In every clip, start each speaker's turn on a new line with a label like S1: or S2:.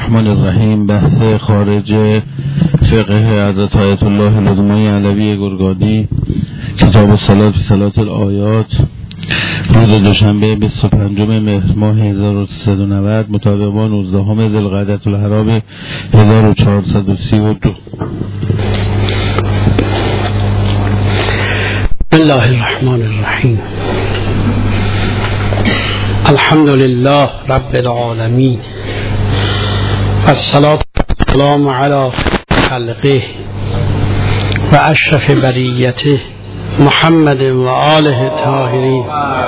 S1: الرحمن الرحیم. بحث خارج فقه حضرت آیت الله لدمای علوی گرگادی، کتاب الصلاة فی صلاة الآیات، روز دوشنبه 25 مهر ماه 1390 مطابق با 19 ذوالقعده الحرام 1432.
S2: بسم الله الرحمن الرحیم. الحمد لله رب العالمین والصلاة والسلام علی خلقه و اشرف بریته محمد و آله الطاهرین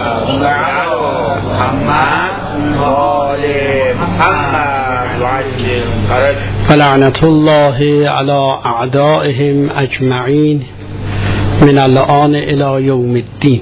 S2: فلعنة الله علی اعدائهم اجمعین من الآن الی یوم الدین.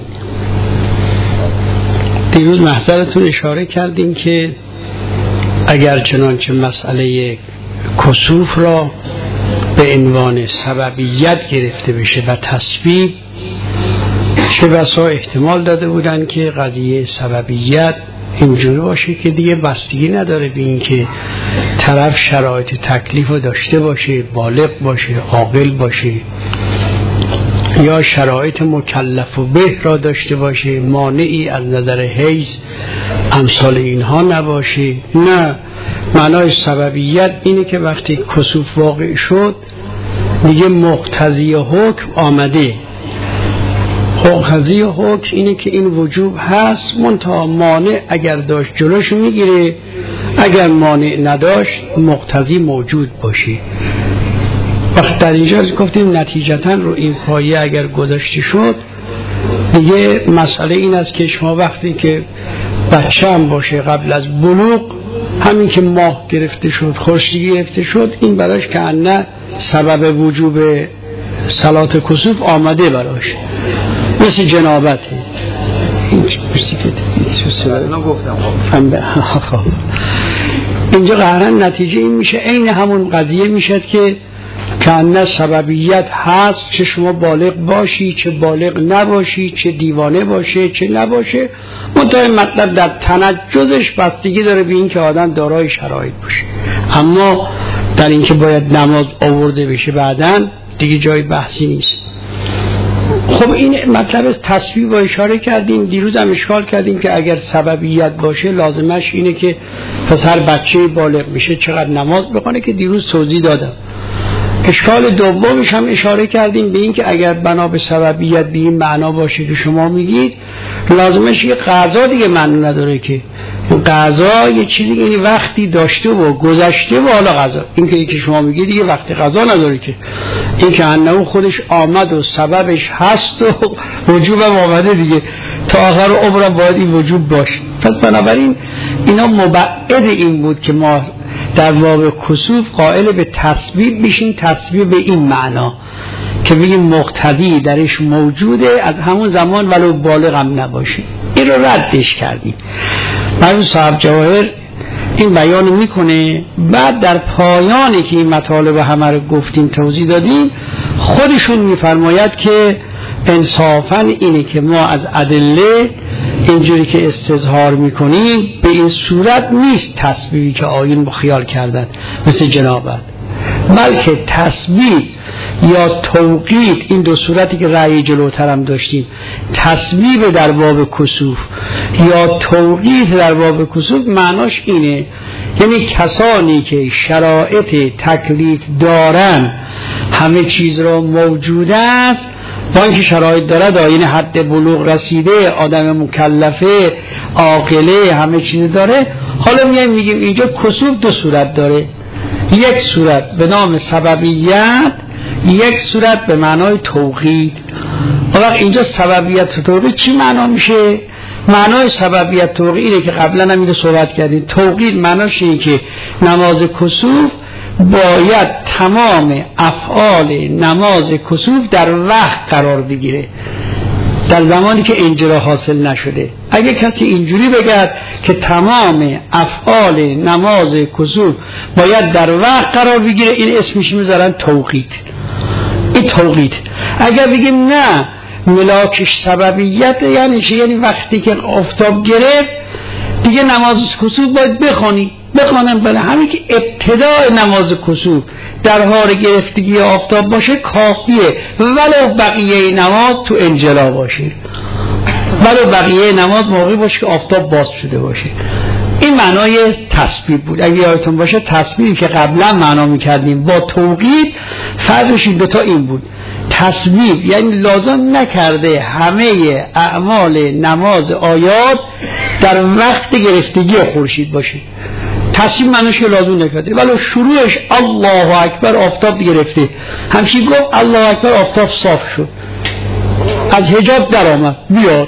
S2: دیروز محضرتون اشاره کردیم که اگر چنانچه مسئله کسوف را به عنوان سببیت گرفته بشه و تسبیب، چه بسا احتمال داده بودن که قضیه سببیت اینجوری باشه که دیگه بستگی نداره به این که طرف شرایط تکلیف رو داشته باشه، بالغ باشه، عاقل باشه، یا شرایط مکلف و به را داشته باشه، مانعی از نظر حیض امثال اینها نباشه. نه، معنای سببیت اینه که وقتی کسوف واقع شد دیگه مقتضی حکم آمده. مقتضی حکم اینه که این وجوب هست، منتها مانع اگر داشت جلوش میگیره، اگر مانع نداشت مقتضی موجود باشه. وقت در اینجا گفتیم نتیجتاً رو این پایه اگر گذاشته شد، دیگه مسئله این است که شما وقتی که بچه هم باشه قبل از بلوغ، همین که ماه گرفته شد، خورشیدی گرفته شد، این براش که نه سبب وجوب صلات کسوف آمده براش، مثل جنابته. اینجا قهرن نتیجه این میشه، عین همون قضیه میشد که کانه سببیت هست، چه شما بالغ باشی چه بالغ نباشی، چه دیوانه باشه چه نباشه، منتها مطلب در تنجزش بستگی داره به این که آدم دارای شرایط باشه. اما در این که باید نماز آورده بشه بعداً دیگه جای بحثی نیست. خب این مطلب از تسبیب و اشاره کردیم. دیروز هم اشکال کردیم که اگر سببیت باشه لازمش اینه که پس هر بچه بالغ میشه چقدر نماز بخونه، که دیروز توضیح دادم. اشکال دومش هم اشاره کردیم به این که اگر بنا به سببیت به این معنا باشه که شما میگید، لازمش یه قضا دیگه معنی نداره که قضا یه چیزی یعنی وقتی داشته و گذشته و حالا قضا. این که شما میگید دیگه وقتی قضا نداره، که این که انه خودش آمد و سببش هست و وجوبم آمده دیگه، تا آخر عمرم باید این وجوب باشه. پس بنابراین اینا مبعد این بود که ما در باب کسوف قائل به تسبیب بشین، تسبیب به این معنا که بگیم مقتضی درش موجوده از همون زمان ولو بالغ هم نباشه. این رو ردش کردیم. مرحوم صاحب جواهر این بیان میکنه. بعد در پایانی که این مطالب همه رو گفتیم توضیح دادیم، خودشون میفرماید که انصافاً اینه که ما از ادله اینجوری که استظهار میکنیم به این صورت نیست تسبیبی که آیین خیال کردن مثل جنابت، بلکه تسبیب یا توقیت، این دو صورتی که رأی جلوتر هم داشتیم، تسبیب در باب کسوف یا توقیت در باب کسوف معناش اینه، یعنی کسانی که شرایط تکلیف دارن، همه چیز را موجود است، با اینکه شرایط داره، داین حد بلوغ رسیده، آدم مکلفه، عاقله، همه چیز داره. حالا میگیم اینجا کسوف دو صورت داره، یک صورت به نام سببیت، یک صورت به معنای توقیت. حالا اینجا سببیت توقیت چی معنا میشه؟ معنای سببیت توقیت اینه که قبلا هم اینو صحبت کردیم. توقیت معناش اینه که نماز کسوف باید تمام افعال نماز کسوف در وقت قرار بگیره، در زمانی که اجرا حاصل نشده. اگه کسی اینجوری بگه که تمام افعال نماز کسوف باید در وقت قرار بگیره، این اسمش میذارن توقیت. این توقیت. اگر بگیم نه ملاکش سببیت، یعنی چی؟ یعنی وقتی که آفتاب گرفت دیگه نماز کسوف باید بخونی، بخوانم بله همین که ابتدای نماز کسوف در حال گرفتگی آفتاب باشه کافیه، ولو بقیه نماز تو انجلا باشه، ولو بقیه نماز موقعی باشه که آفتاب باز شده باشه. این معنای تسبیح بود. اگه یادتون باشه تسبیحی که قبلا معنا میکردیم با توقیت فرقش این دوتا این بود. تسبیح یعنی لازم نکرده همه اعمال نماز آیات در وقت گرفتگی خورشید باشه. تسبیح معنیش که لازم نکرده، ولی شروعش الله اکبر آفتاب گرفته، همچین گفت الله اکبر آفتاب صاف شد، از حجاب در آمد بیاد.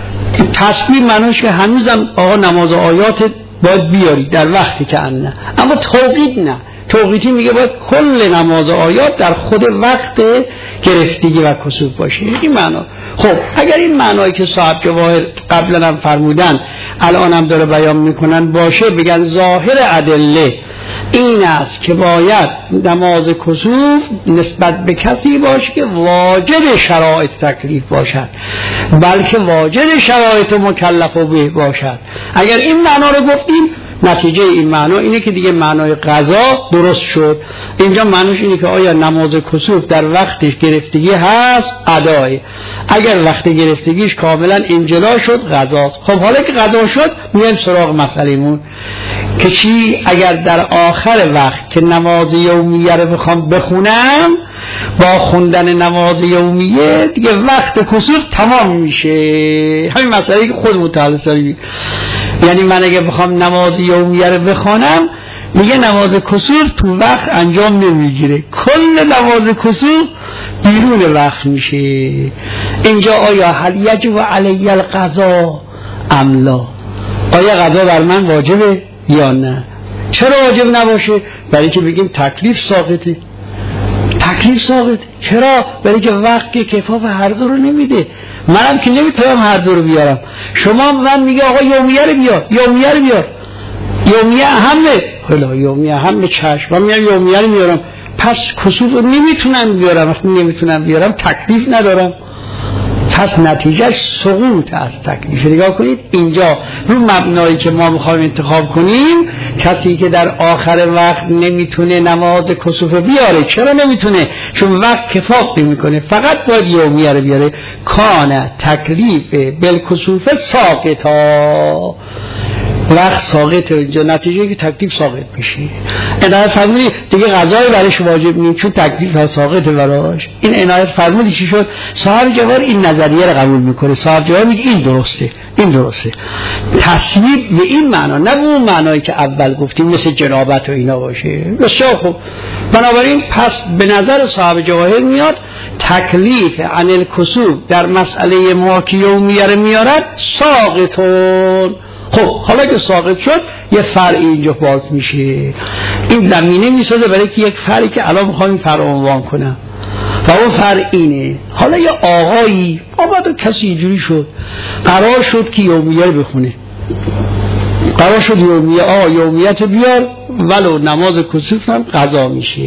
S2: تسبیح معنیش که هنوزم آقا نماز آیات باید بیاری در وقتی که نه، اما توقیت نه. توقیتی میگه باید کل نماز آیات در خود وقت گرفتگی و کسوف باشه. این معنا. خب اگر این معنایی که صاحب جواهر قبلا هم فرمودن الان هم داره بیان میکنن باشه، بگن ظاهر ادله این است که باید نماز کسوف نسبت به کسی باشه که واجد شرایط تکلیف باشد، بلکه واجد شرایط مکلف به باشد. اگر این معنا رو گفتیم نتیجه این معنا اینه که دیگه معنای قضا درست شد. اینجا معنیش اینه که آیا نماز کسوف در وقتش گرفتگی هست ادای، اگر وقت گرفتگیش کاملا انجلا شد قضاست. خب حالا که قضا شد میایم سراغ مسئلهمون که چی؟ اگر در آخر وقت که نماز یومیه رو بخوام بخونم با خوندن نماز یومیه دیگه وقت کسوف تمام میشه. همین مسئله که خود متعلق، یعنی من اگه بخوام نماز یومیه رو بخونم دیگه نماز کسوف تو وقت انجام نمیگیره، کل نماز کسوف بیرون وقت میشه. اینجا آیا هل یجب علی القضا ام لا، آیا قضا بر من واجبه یا نه؟ چرا واجب نباشه؟ برای که بگیم تکلیف ساقطه. تکلیف ساقط. چرا؟ برای که وقت که کفاف هر دو رو نمیده، منم که نمیتونم هر دو رو بیارم. شما من میگه آقا یومیه رو بیار، یومیه رو بیار، یومیه اهمه، حالا یومیه اهمه چشم، من میگم یومیه رو میارم، پس کسوف رو نمیتونم بیارم. وقتی نمیتونم بیارم تکلیف ندارم، پس نتیجهش سقوط از تکلیف. نگاه کنید اینجا رو مبنایی که ما میخوایم انتخاب کنیم، کسی که در آخر وقت نمیتونه نماز کسوف بیاره. چرا نمیتونه؟ چون وقت کفاف نمیکنه، فقط باید یومیه رو بیاره. کان تکلیف بالکسوف ساقطا، وقت ساقط. اینجا نتیجه که تکلیف ساقط میشه. عنایت فرمودی دیگه قضایی برایش واجب نیست چون تکلیف ساقط براش. این عنایت فرمودی چی شد؟ صاحب جوار این نظریه رو قبول میکنه. صاحب جوار میگه این درسته، این درسته. تصویب به این معنا، نه به اون معنایی که اول گفتیم مثل جنابت و اینا باشه. بسیار خوب. بنابراین پس به نظر صاحب جواهر میاد تکلیف عن الکسوف در مسئله ما که یومیه رو میارد ساقطون. خب حالا که ساقط شد یه فرع اینجا باز میشه. این زمینه میسازه برای که یک فرعی که الان میخوام فرع عنوان کنم و اون فرع اینه. حالا یه آقایی آمد کسی اینجوری شد قرار شد که یومیه رو بخونه، قرار شد یومیت بیار ولو نماز کسوف هم قضا میشه.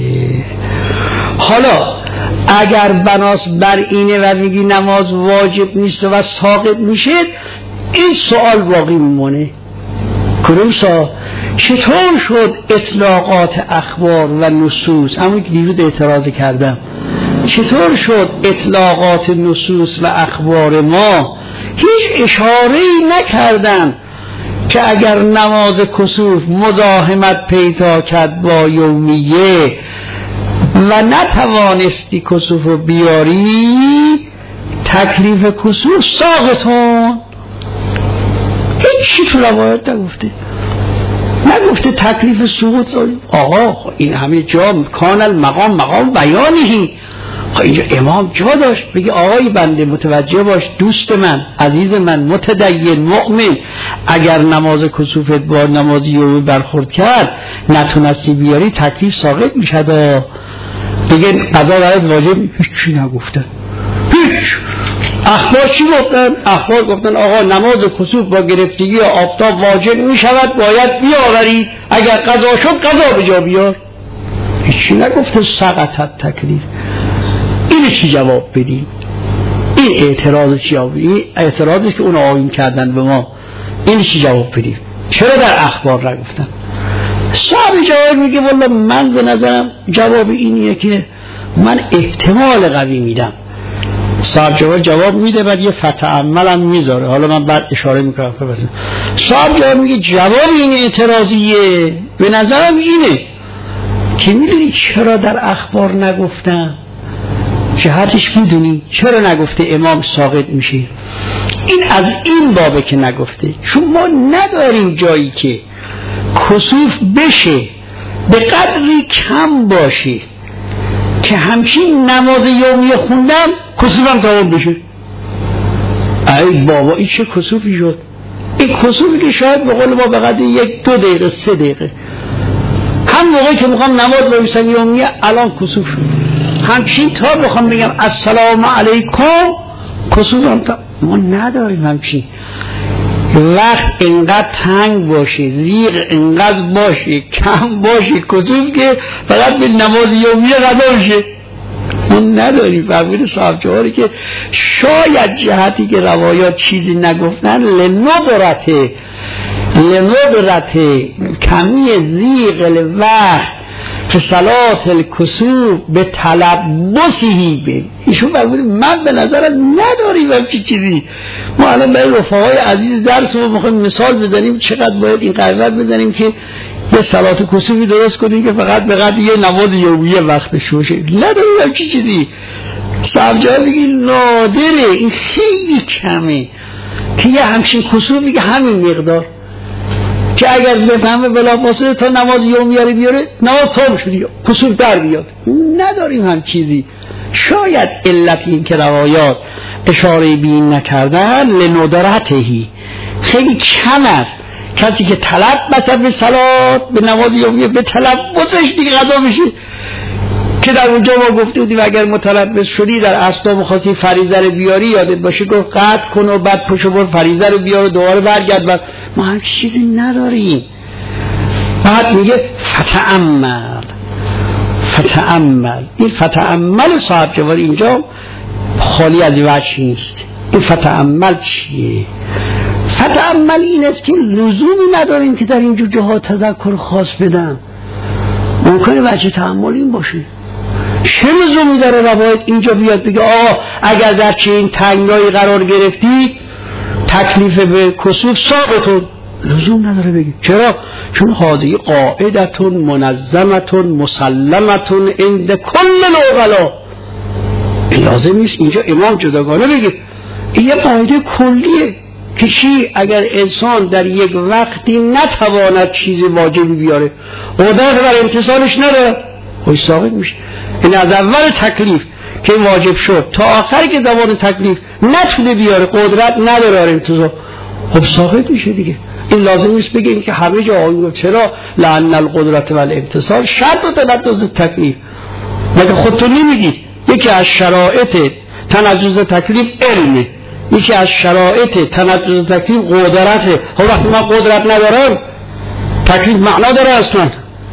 S2: حالا اگر بناس بر اینه و میگی نماز واجب نیست و ساقط میشه، این سوال باقی میمونه. کدوم سوال؟ چطور شد اطلاقات اخبار و نصوص، همون که دیروز اعتراض کردم، چطور شد اطلاقات نصوص و اخبار ما هیچ اشاره‌ای نکردن که اگر نماز کسوف مزاحمت پیدا کرد با یومیه و نتوانستی کسوف رو بیاری تکلیف کسوف ساقطون. هیچی تو روایت نگفته تکلیف سقوط. آقا این همه جا کان المقام مقام بیانیه. اینجا امام جا داشت بگی آقای بنده متوجه باش، دوست من، عزیز من، متدین، مؤمن، اگر نماز کسوفت با نماز یومی برخورد کرد نتونستی بیاری تکلیف ساقط میشد. دیگه قضا برات واجب. هیچی نگفتن. هیچ. اخبار چی گفتن؟ اخبار گفتن آقا نماز کسوف با گرفتگی آفتاب واجب می شود، باید بیاورید، اگر قضا شد قضا به جا بیار. هیچی نگفته سقطت تکلیف. این چی جواب بدیم؟ این اعتراض چی جواب بدیم؟ این اعتراضی که اون آیین کردن به ما، این چی جواب بدیم؟ چرا در اخبار نگفتن؟ صاحب جواب میگه والله من به نظرم جواب اینیه که من احتمال قوی میدم. صاحب جواب میده، بعد یه فتعمل هم میذاره، حالا من بعد اشاره میکنم. صاحب جواب میگه جواب این اعتراضیه به نظرم اینه که میدونی چرا در اخبار نگفتم؟ جهتش میدونی چرا نگفته امام ساقط میشه؟ این از این بابه که نگفته، چون ما نداریم جایی که کسوف بشه به قدری کم باشه که همچین نماز یومیه خوندم کسوفم تمام بشه. ای بابا این چه کسوفی شد؟ این کسوفی که شاید به قول ما به قدر 1-2 دقیقه 3 دقیقه، هم موقعی که میخوام نماز بایستم یومیه الان کسوف شد، همچین تا بخوام بگم السلام علیکم کسوفم تا ما نداریم. همچین وقت اینقدر تنگ باشه، زیغ اینقدر باشه، کم باشه کسوف که فقط به نماز یومیه قضا بشه، ما نداریم. فرمود صاحب جواری که شاید جهتی که روایات چیزی نگفتن لندرته کمی زیغ الوقت که صلات الکسوف به تلبسهی به ایشون فرمود من به نظرم نداریم همچی چیزی. ما الان برای رفقای عزیز درس رو میخوایم مثال بزنیم چقدر باید این قیمت بزنیم که یه صلات کسوفی درست کنیم که فقط به قدر یه نماز یومیه وقتش باشه. نداریم همچی چیزی. صاحب جواب میگه نادره، این خیلی کمه که یه همچین کسوفی که همین مقدار که اگر بفهمه بلافاصله تا نماز یومیه رو بیاره نماز تمام شد کسوف در بیاد. نداریم هم چیزی. شاید علت این که روایات اشاره به این نکردن لندرتهی خیلی کم است. کسی که طلب بسد به صلات به نماز یومیه به طلب بسش دیگه قضا میشه که در اونجا ما گفته بودیم اگر متلبس شدی در اسباب خواستی فریضه رو بیاری یادت باشه گفت قطع کن و بعد پشو بر فریضه رو بیار و دوباره برگرد. بعد ما هم چیزی نداریم. بعد میگه فتعمل این فتعمل صاحب جواد اینجا خالی از وجه نیست. این فتعمل چیه؟ فتعمل این است که لزومی نداریم که در اینجور جاها تذکر خاص بدم. ممکنه وجه تعمل این باشه. چه لزومی داره روایت اینجا بیاد بگه اگر در چنین تنگایی قرار گرفتید تکلیف به کسوف ساقطون؟ لزوم نداره بگی. چرا؟ چون هذه قاعدتون منظمتون مسلمتون عند کل العقلا. لازم نیست اینجا امام جداگانه بگه. این یه قاعده کلیه که چی؟ اگر انسان در یک وقتی نتواند چیز واجبی بیاره قدرت بر امتصالش نداره خود ساقط میشه. این از اول تکلیف که واجب شد تا آخر که زمان تکلیف نتونه بیاره قدرت نداره امتصال خب ساقط میشه دیگه. این لازم نیست بگیم که همه جا آقای چرا لعن القدرت و الامتصال شرط و تنجز تکلیف. مگه خودتون نمیگید یکی از شرایط تنجز تکلیف علمه، یکی از شرایط تنجز تکلیف قدرته. خب وقتی من قدرت ندارم تکلیف معنا داره اصلا؟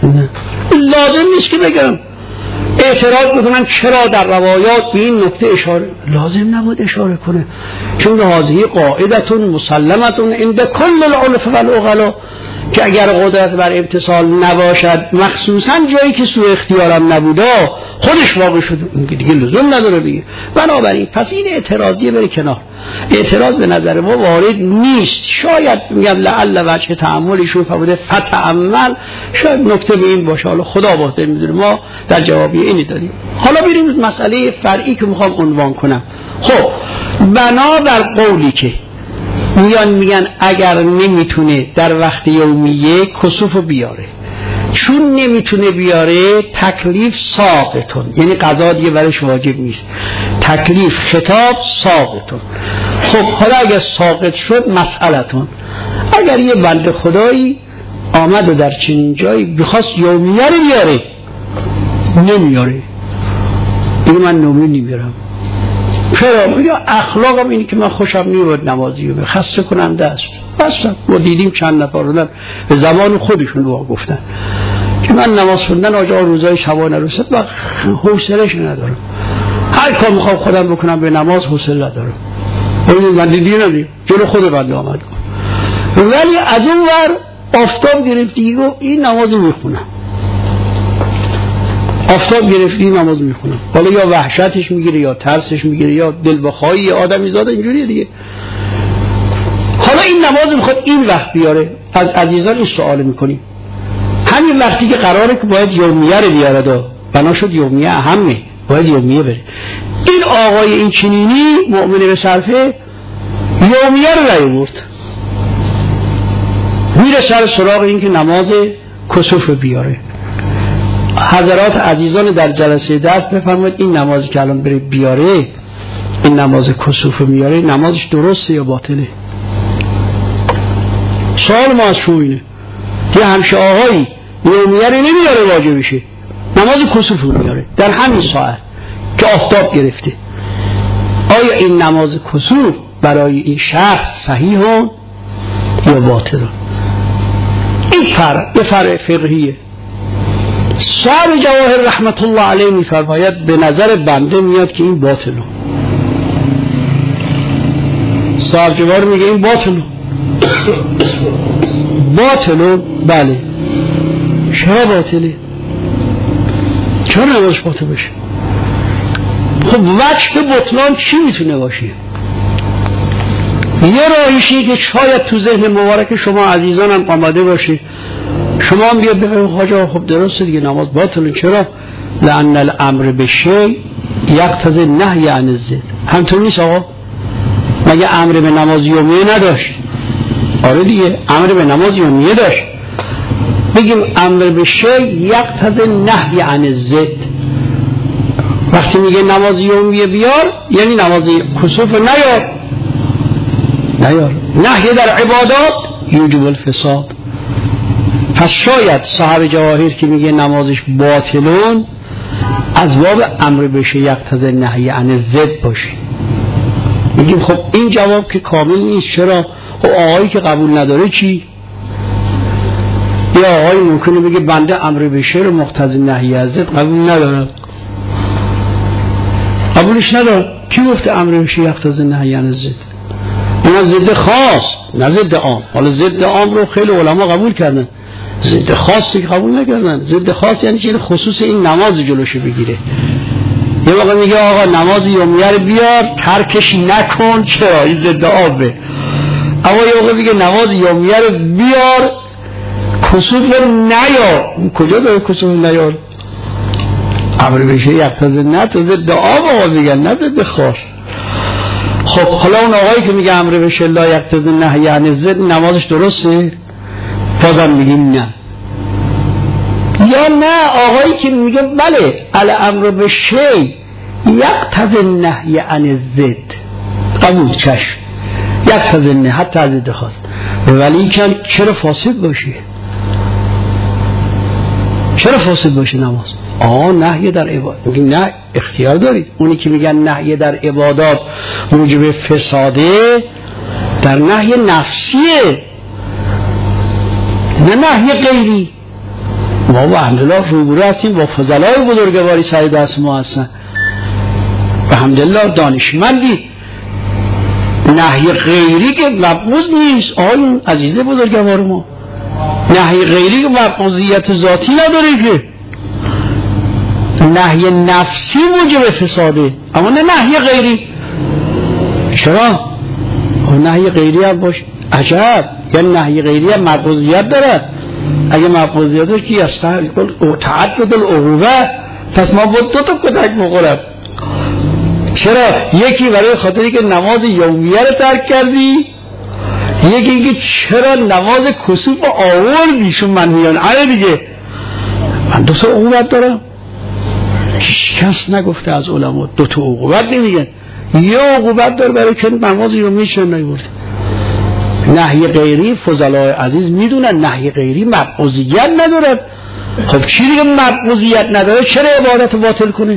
S2: لازم نیست که بگم. اعتراض میکنن چرا در روایات به این نکته اشاره؟ لازم نبود اشاره کنه، چون هذه قاعدتون مسلمتون عند کل العلف والعقلا که اگر قدرت بر امتصال نباشد مخصوصا جایی که سوء اختیارم نبوده خودش واقع شد دیگه لزوم نداره بگه. بنابراین پس این اعتراضیه بره کنار. اعتراض به نظر ما وارد نیست. شاید میگم لعل وجه تعاملشون فبوده فتعمل شاید نکته به این باشه. حالا خدا بهتر میدونه، ما در جوابی اینی داریم. حالا بریم مسئله فرعی که میخوام عنوان کنم. خب بنابر قولی که میگن اگر نمیتونه در وقت یومیه کسوفو بیاره، چون نمیتونه بیاره تکلیف ساقطون، یعنی قضا دیگه برش واجب نیست، تکلیف خطاب ساقطون. خب حالا اگر ساقط شد مسئلتون، اگر یه بنده خدایی آمد و در چنین جایی بخواست یومیه رو بیاره نمیاره، این من نومی نمیارم. چرا؟ میگه اخلاقم اینی که من خوشم نمیاد نمازی رو خسته کننده است. بسم ما دیدیم چند نفر رو به زبان خودشون رو گفتن که من نماز خوندن آجا روزای شبانه رسد و حوصله‌اش ندارم، هر کار میخوام خودم بکنم به نماز حوصله ندارم. من دیدیم جلو خود بنده آمد. ولی از اون ور آفتاب گرفتی گفت این نماز میخونم، آفتاب گرفتی نماز میخونم. حالا یا وحشتش میگیره یا ترسش میگیره یا دل بخواهی آدمی زاده اینجوریه دیگه. حالا این نماز میخواد این وقت بیاره. از عزیزان این سوال میکنیم، همین وقتی که قراره که باید یومیه رو بیاره دا بنا شد یومیه اهمه، باید یومیه بره. این آقای این چنینی مؤمن به صرفه یومیه رو نیاورد، میره سر سراغ این که نماز کسوف بیاره. حضرات عزیزان در جلسه دست بفرمایید این نمازی که الان بره بیاره، این نماز کسوف میاره، نمازش درسته یا باطله؟ سوال ما از شما اینه. یه همشه آقایی یومیه رو نمیاره واجبشه، نماز کسوف میاره در همین ساعت که آفتاب گرفته. آیا این نماز کسوف برای این شخص صحیح هست یا باطل؟ این یه فرع فقهیه. صاحب جواهر رحمت الله علیه میفرماید به نظر بنده میاد که این باطله. صاحب جواهر میگه این باطله. باطله؟ بله. چرا باطله؟ چرا نمازش باطل بشه؟ خب وجه بطلان چی میتونه باشه؟ یه راهیشی که شاید تو ذهن مبارک شما عزیزانم آمده باشه، شما هم بیا بگید حاجا خب درسته دیگه نماز باطله. چرا؟ لأن الامر بشیء یقتضی النهی عن الضد. همطور نیست آقا؟ مگه امر به نماز یومیه نداشت؟ آره دیگه امر به نماز یومیه داشت. بگیم امر بشیء یقتضی النهی عن الضد. وقتی میگه نماز یومیه بیار یعنی نماز کسوف نیار. نهی در عبادات یوجب الفساد. پس شاید صاحب جواهر که میگه نمازش باطلون از باب امر بشه یقتضی النهی عن الضد باشه. میگیم خب این جواب که کامل نیست. چرا؟ خب آقایی که قبول نداره چی؟ یا آقایی ممکنه بگه بنده امر بشه رو مقتضی نهی از ضد قبول ندارم. قبولش ندارم. کی گفته امر بشه یقتضی النهی عن الضد؟ اونم ضد خاص نه ضد عام. حالا ضد عام رو خیلی علما قبول کردن، ضد خاصی قبول نکردن. ضد خاص یعنی چه؟ خصوص این نماز جلوشو بگیره. یه موقع میگه آقا نماز یومیه رو بیار ترکش نکن. چرا؟ این ضد عامه. اما یه موقع میگه نماز یومیه رو بیار کسوف رو نیار. کجا داره کسوف نیار؟ امر بشه یقتضی نه تو ضد عام آقا میگن نه ضد خاص. خب حالا اون آقایی که میگه امر بشه لا یقتضی النهی عن الضد نمازش درسته؟ بازم میگیم نه. یا نه آقایی که میگه بله الامر بشیء یقتضی النهی عن الضد قبول چشم یقتضی النهی حتی از ضد خاص، ولی چرا فاسد باشه؟ چرا فاسد باشه نماز؟ نهی در عبادات. میگیم نه اختیار دارید. اونی که میگن نهی در عبادات موجب فساده در نهی نفسیه نه نهی غیری. ما با الحمدلله روبرو هستیم با فضلای بزرگواری سر دست ما هستن، الحمدلله دانشمندی. نهی غیری که مبعوض نیست آقایون عزیز بزرگوار ما، نهی غیری که مبعوضیت ذاتی نداره که نهی نفسی موجب فساده، اما نه نهی غیری. چرا؟ نهی غیری هم باشه عجب، یعنی نهی غیری هم مبعوضیت داره. اگه مبعوضیت داره که تعدد العقوبه، پس ما بود دو تا کتک بخورم. چرا؟ یکی برای خاطری که نماز یومیه رو ترک کردی، یکی که چرا نماز کسوف آوردی شون من میان. آره دیگه من دو تا عقوبت دارم. کس نگفته از علما دو تا عقوبت نمیگن، یه عقوبت داره برای که نماز یومیه چون نیورد. نهی غیری فضلای عزیز میدونن نهی غیری مبعوضیت ندارد. خب چی دیگه مبعوضیت نداره چرا عبادت باطل کنه؟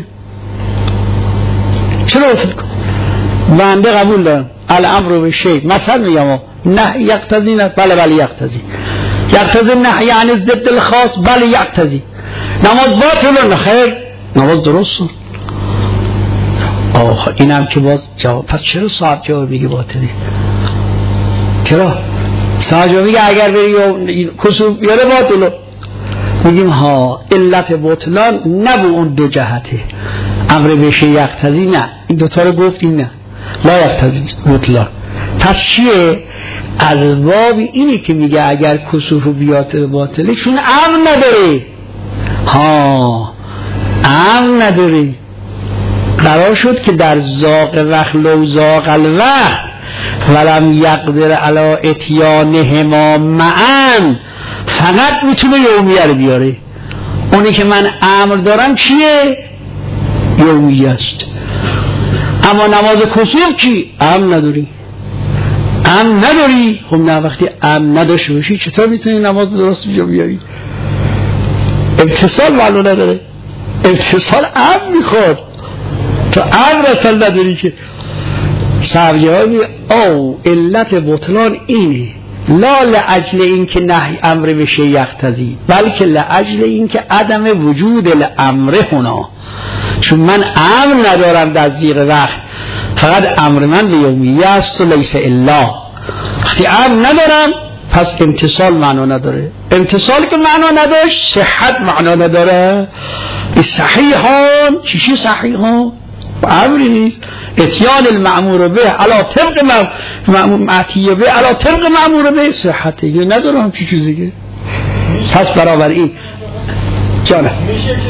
S2: چرا باطل کنه؟ بنده قبول دارم الامر بشیء مثلا میگم نهی یقتضی نه، بله یقتضی نهی عن الضد الخاص، بله یقتضی. نماز باطل نه خیر، نماز درست. اینم که باز جواب. پس چرا صاحب جواب میگه باطلی؟ چرا؟ ساجوی اگر بری کسوف بیاره باطله. میگیم ها علت بطلان نه اون دو جهته، امر بشه یقتضی نه، این دوتا رو گفتیم نه لا یقتضی بطلان. پس چیه؟ از باب اینی که میگه اگر کسوف بیات باطله چون امر نداره. ها امر نداره، قرار شد که در زاق وقت لو زاق الوقت ولم یقدر علی اتیانهما معا، فقط میتونه یومیه رو بیاره. اونی که من امر دارم چیه؟ یومیه است. اما نماز کسوف چی؟ امر نداری. امر نداری، خب نه وقتی امر نداشته باشی چطور میتونی نماز درست بیاری؟ امتصال معلوم نداره، امتصال امر میخواد، تو امر اصلا نداری که. سرجایی او علت بطلان اینه، لا لعجل این که نهی امر بشه یقتضی، بلکه لعجل این که عدم وجود الامر هنا، چون من امر ندارم در زیر وقت، فقط امر من به یومیه است و لیس الا. وقتی امر ندارم پس امتصال معنا نداره، امتصال که معنا نداشت صحت معنا نداره. صحیحان چیشی صحیحان امری نیست، اتیان المعمور به علا طبق معتیه به علا طبق معمور به صحته یه نداره هم چی چیزی که. پس برابر این جانه
S3: میشه یک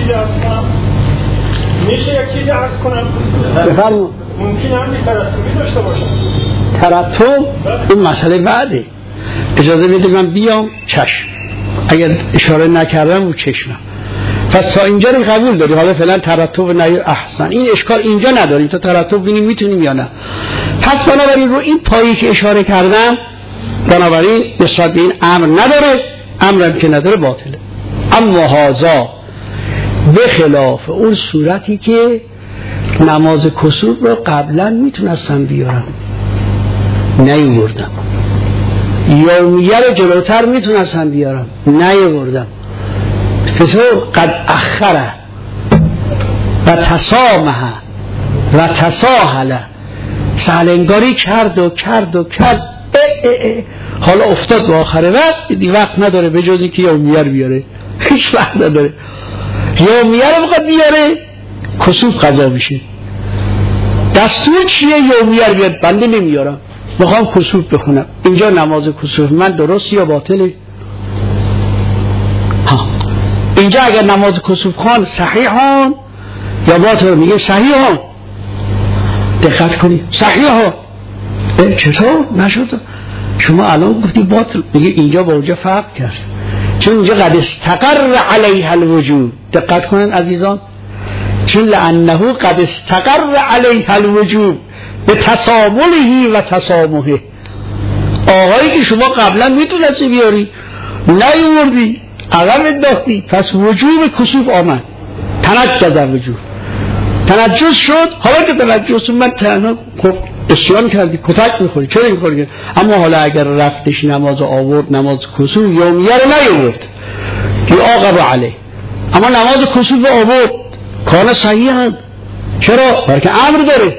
S3: چیزی عرض کنم
S2: بفرمون.
S3: ممکن هم ترتبی داشته باشم.
S2: ترتب این مسئله بعده، اجازه میده من بیام چشم، اگر اشاره نکردم رو چشمم. پس تا اینجا رو قبول داری، حالا فعلا ترتب نه احسن، این اشکال اینجا نداریم، تا ترتب ببینیم میتونیم یا نه. پس بنابراین رو این پایی که اشاره کردم، بنابراین نسبت به این امر نداره، امرم که نداره باطله. اما هازا به خلاف اون صورتی که نماز کسوف رو قبلا میتونستم بیارم نیاوردم، یومیه رو جلوتر میتونستم بیارم نیاوردم، فسو قد اخره و تسامه و تساهله، سهلنگاری کرد و کرد و کرد، حالا افتاد به آخر وقت، دی وقت نداره به جز اینکه یومیه رو بیاره، هیچ وقت نداره. یومیه رو بخواد بیاره کسوف قضا میشه. دستور چیه؟ یومیه رو بیاد، بنده نمیارم بخوام کسوف بخونم، اینجا نماز کسوف من درست یا باطله؟ ها اینجا اگر نماز کسوف خان صحیحان یا باطل، میگه صحیحان، دقت کنید صحیحان. چطور نشد؟ شما الان گفتی باطل، میگه اینجا با اونجا فرق کرد، چون اینجا قد استقر علیه الوجود. دقت کنید عزیزان، چون لانه قد استقر علیه الوجود به تسامله و تسامحه. آقایی که شما قبلا میتونستی بیاری نیوردی، عقب انداختی، پس وجوب کسوف آمد، تنجز وجوب، تنجز شد. حالا که تنجز من تنها خب اسیان کردی، کتک میخوری، چرا میخوری؟ اما حالا اگر رفتش نماز آورد، نماز کسوف یومیه رو نیورد که آقا علیه، اما نماز کسوف آورد کار صحیح هست. چرا؟ برای که امر داره،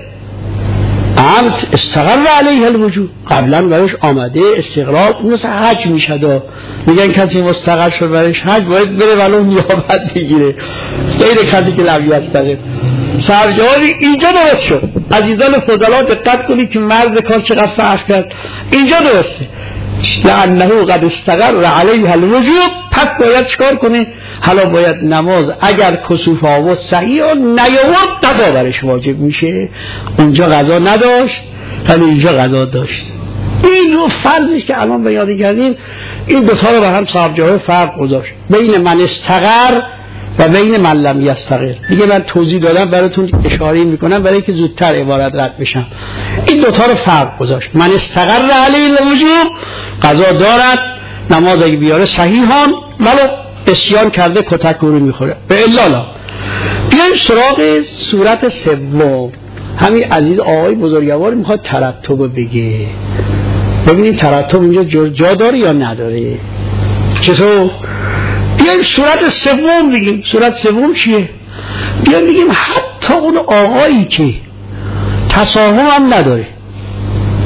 S2: امر استقر علیه الوجود، قبلا برایش آمده، استقرار مثل حج میشد، میگن کسی مستقر شد برایش حج باید بره ولو نیابت بگیره، غیر کسی که لم یستقر. سرجاری اینجا درست شد. عزیزان فضلا دقت کنید که مرز کار چقدر فرق کرد. اینجا درسته، لانه قد استقر علیه الوجود، پس باید چکار کنه؟ حالا باید نماز اگر کسوف آورد صحیح و نیاورد قضا برش واجب میشه. اونجا قضا نداشت ولی اینجا قضا داشت. این رو فرضش که الان بیان کردیم، این دو تا رو به هم صاحب فرق گذاشت بین من استقر و بین من لم یستقر. دیگه من توضیح دادم براتون، اشاره میکنم برای که زودتر عبارت رد بشم. این دو تا رو فرق گذاشت. من استقر علیه الوجوب قضا دارد، نماز اگه بیاره صحیحان، ولو اسیان کرده کتک رو میخوره به الالا. بیایم سراغ صورت سوم. همین عزیز آقای بزرگوار میخواد ترتب بگه، ببینیم ترتب اینجا جا داره یا نداره. چطور؟ بیایم صورت سوم بگیم. صورت سوم چیه؟ بیایم بگیم حتی اون آقایی که تساهم هم نداره،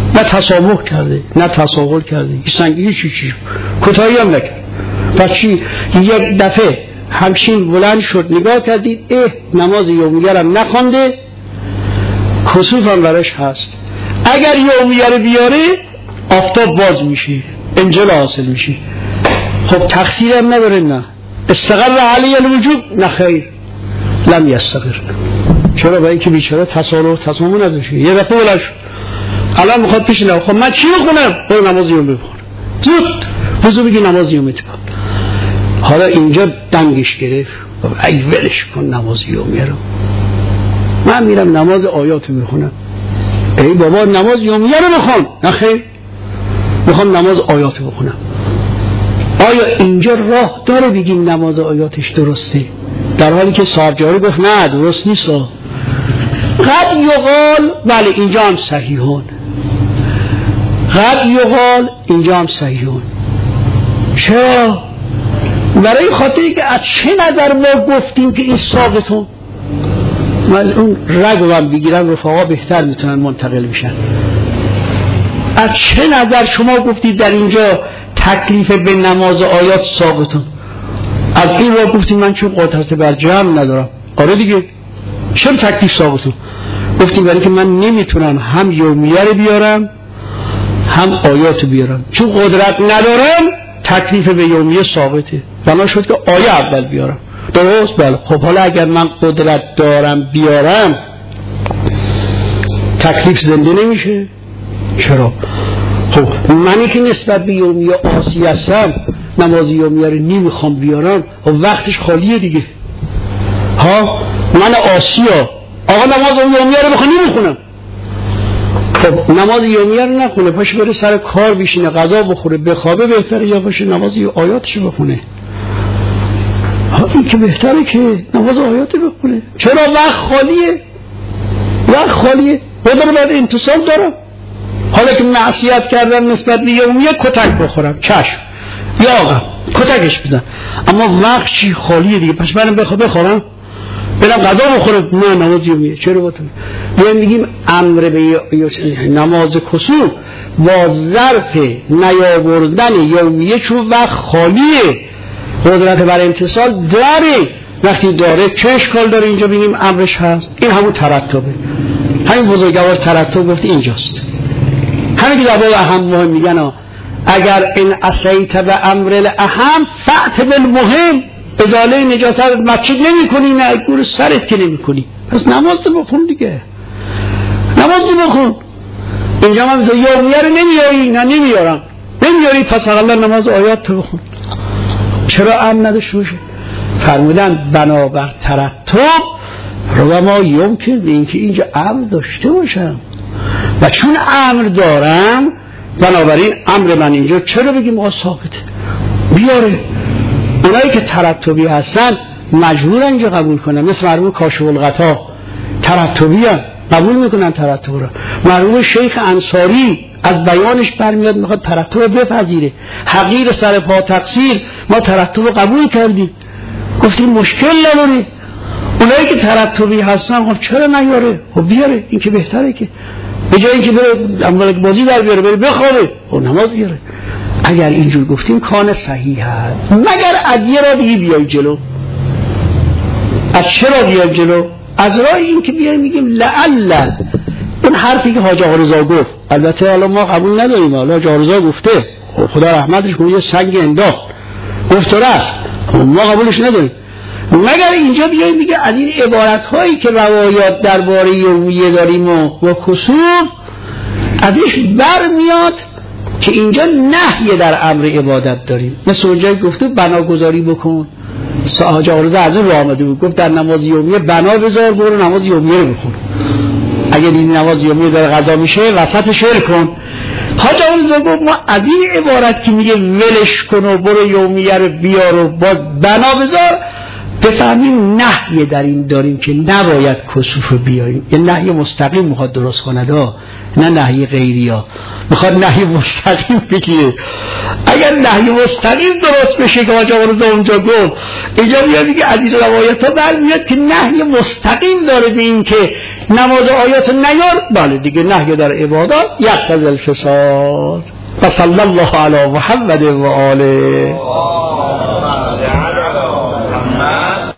S2: نه تسامح کرده نه تساهل کرده، سنگینی چی کوتاهی هم نکرد. پس چی؟ یک دفعه همچین بلند شد نگاه کردید نماز یومیه هم نخونده، کسوف هم برش هست. اگر یومیه رو بیاره آفتاب باز میشه، انجل حاصل میشه. خب تقصیر هم نداره، نه استقر علی الوجوب، نه خیر لم یستقر. چرا؟ برای اینکه بیچاره تسامح نداشته. یه دفعه بلند شد الان میخواد پیش نماز، خب من چی بخونم؟ برو نماز یومیه بخون، زود بزو بگی نماز یومیه بخون. حالا اینجا دنگش گرفت، ای ولش کن نماز یومیه رو، من میرم نماز آیات میخونم. ای بابا نماز یومیه رو بخون، نه خیر میخوام نماز آیات بخونم. آیا اینجا راه داره بگیم نماز آیاتش درسته؟ در حالی که صاحبجاری گفت نه درست نیست. قد یقال بله اینجا هم صحیحون، قد یقال اینجا هم صحیحون. چرا؟ برای خاطری که از چه نظر ما گفتیم که این ساقطون؟ من اون رگ هم بگیرم رفاقا بهتر میتونن منتقل بشن. از چه نظر شما گفتید در اینجا تکلیف به نماز آیات ساقطون؟ از این را گفتیم من چون قدرت بر جمع ندارم. آره دیگه چرا تکلیف ساقطون؟ گفتیم برای که من نمیتونم هم یومیه رو بیارم هم آیات بیارم، چون قدرت ندارم تکلیف به یومیه ثابته، بنا شد که آیه اول بیارم. درست؟ بله. خب حالا اگر من قدرت دارم بیارم تکلیف زنده نمیشه. چرا؟ خب منی که نسبت به یومیه آسی هستم نماز یومیه رو نمیخوام بیارم و وقتش خالیه دیگه. ها من آسی ها آقا نماز یومیه رو بخوام نمیخونم. خب نماز یومیه رو نخونه، پاش بره سر کار بشینه غذا بخوره بخوابه بهتره یا باشه نماز آیاتش بخونه؟ این که بهتره که نماز آیات بخونه. چرا؟ وقت خالیه، وقت خالیه. بدون باید انتصال دارم. حالا که معصیت کردم نسبت به یومیه کتک بخورم چشم یا آقا کتکش بدن، اما وقت چی خالیه دیگه. پس منم بخورم برم غذا بخورم؟ نه نماز یومیه. چرا باتون میگیم امر به نماز کسوف با ظرف نیاوردن یومیه چون وقت خالیه، قدرت بر امتصال داره. وقتی داره چه اشکال داره اینجا بگیم امرش هست؟ این همون ترتبه. همین بزرگوار ترتب گفت اینجاست. همین که در اهم مهم میگن اگر این اسیت به امر الاهم فأت بالمهم، ازاله نجاست مسجد نمی کنی، نه گور سرت که نمی کنی، پس نماز تو بخون دیگه، نماز تو بخون. اینجا من یومیه رو نمیاری، نه نمیارم، نمیاری، پس اقلا نماز آیات تو بخون. چرا امر نداشته باشه؟ فرمودن بنابر ترتب رو ما یمکن به اینکه اینجا امر داشته باشم و چون امر دارم بنابراین امر من اینجا چرا بگیم آقا ثابته بیاره. اونایی که ترتبی هستن مجبورن اینجا قبول کنن، مثل مرحوم کاشف الغطا ترتبی هم قبول میکنن ترتب رو. مرحوم شیخ انصاری از بیانش برمیاد میخواد ترتب رو بپذیره. حقیر سر پا تقصیر ما ترتب رو قبول کردیم، گفتیم مشکل نداره. اونایی که ترتبی هستن خب چرا نیاره؟ خب بیاره، این که بهتره که به جای اینکه بره بازی در بیاره بره بخوابه و نماز بیاره. اگر اینجور گفتیم کان صحیح هست، مگر از یه را دیگه بیایی جلو. از چرا بیایی جلو؟ از راه این که بیایی میگیم لعل اون حرفی که حاج آقا رضا گفت، البته حالا ما قبول نداریم، حالا حاج آقا رضا گفته خدا رحمتش کنه یه سنگ انداخت گفت رفت، ما قبولش نداریم. مگر اینجا بیایی میگه از این عبارت هایی که روایات درباره یومیه داریم و کسوف ازش برمیاد که اینجا نهی در امر عبادت داریم. مثل اونجایی گفته بناگذاری بکن، حاج آقا رضا از اون راه آمده بود گفت در نماز یومیه بنا بذار، برو نماز یومیه رو بخون. اگه این نماز یومیه داره قضا میشه وسط شعر کن. حاج آقا رضا گفت ما از این عبارت که میگه ولش کن و برو یومیه رو بیار و باز بنا بذار، بفهمیم نهی در این داریم که نباید کسوف بیاریم. یه نهی مستقیم میخواد درست کنه، نه نهی غیری ها، میخواد نهی مستقیم بگیره. اگر نهی مستقیم درست بشه که آجا برو اونجا گفت، اینجا میاد که عزیز روایت ها برمیاد که نهی مستقیم داره به این که نماز آیات نیار. بله دیگه نهی در عبادات یقتضی الفساد. و صلی الله علی محمد و آله.